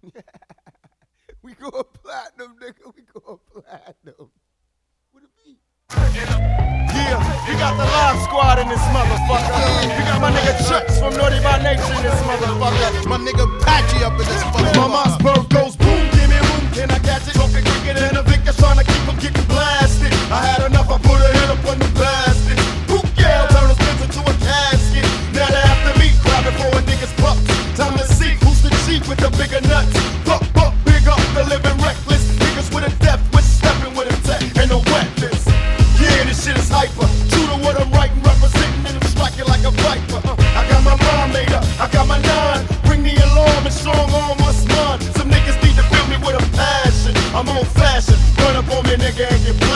We going platinum, nigga. We going platinum. What it be? Yeah, you got the live squad in this motherfucker. You got my nigga Chucks from Naughty by Nature in this motherfucker. My nigga Patchy up in this motherfucker. My Mossberg goes boom, give me room, can I catch it? Talking quicker than a Vic, trying to keep him getting blasted. I had enough, I put a hit up on the bastard. Who cares? Turn his pins into a casket. Now they after me, crabbing for a nigga's buck. Time to see who's the chief with the bigger nuts. Buck, big up, the living reckless. Niggas with a death wish, stepping with a tech, and no wetness. Yeah, this shit is hyper. True to what I'm writing, representing, and I'm striking like a viper. I got my mind made up, I got my nine. Bring the alarm and strong arm what's mine. Some niggas need to feel me with a passion. I'm on fashion. Run up on me, nigga, and get blown.